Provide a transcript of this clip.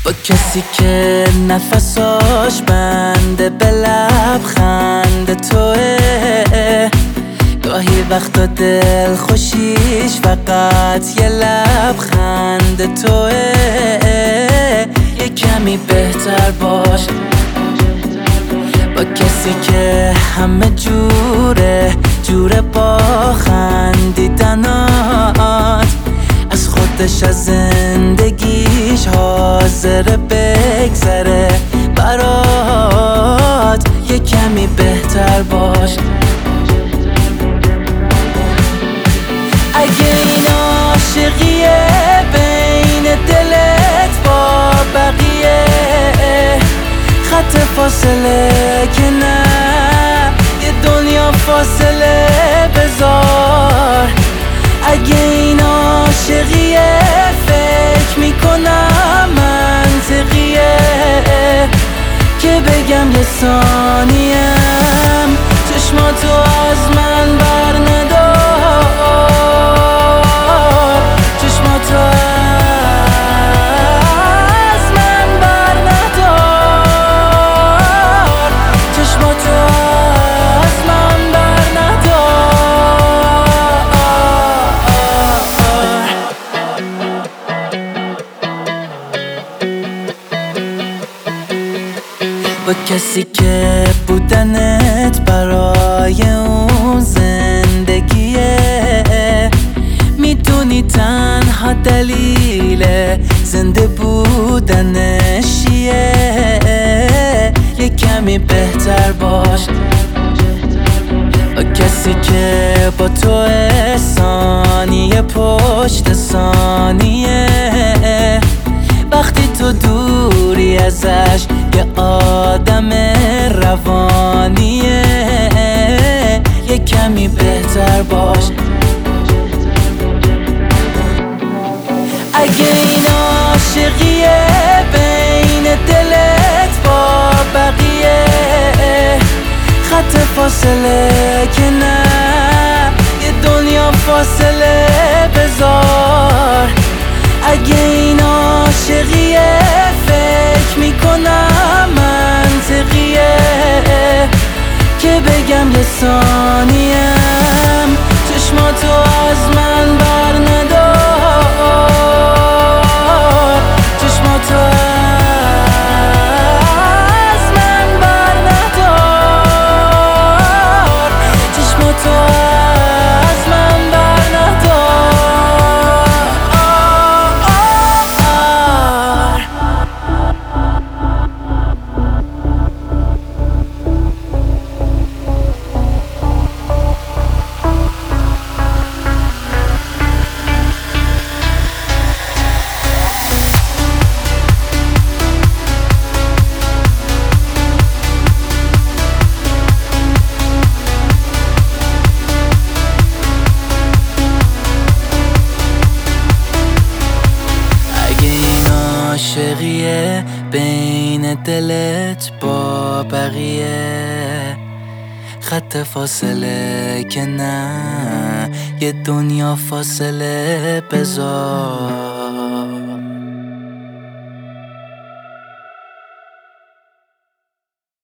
با کسی که نفساش بنده به لبخند توه، گاهی وقتا دل خوشیش فقط یه لبخند توه. یه کمی بهتر باش با کسی که همه جوره با خندیدنات، از خودش از زندگیش حاضر بگذره برات. یه کمی بهتر باش اگه این عاشقیه بین دلت با بقیه، خط فاصله که نه یه دنیا فاصله بذار. اگه این عاشقیه فکر میکنم منطقیه که بگم یه ثانیم چشماتو از من بر ندار، چشماتو از من بر ندار، چشماتو از من بر ندار. با کسی که بودنت برای اون زندگیه، میدونی تنها دلیل زنده بودنش چیه. یه کمی بهتر باش با کسی که با تو ثانیه پشت ثانیه، وقتی تو دوری ازش یه آدم روانیه. یه کمی بهتر باش اگه این عاشقیه بین دلت با بقیه، خط فاصله که نه یه دنیا فاصله بذار. اگه این عاشقیه فکر میکنم منطقیه که بگم یه ثانیم چشماتو از من بر ندار، چشماتو از من بر ندار، چشماتو از من بر ندار. عاشقیه بین دلت با بقیه، خط فاصله که نه یه دنیا فاصله بذار.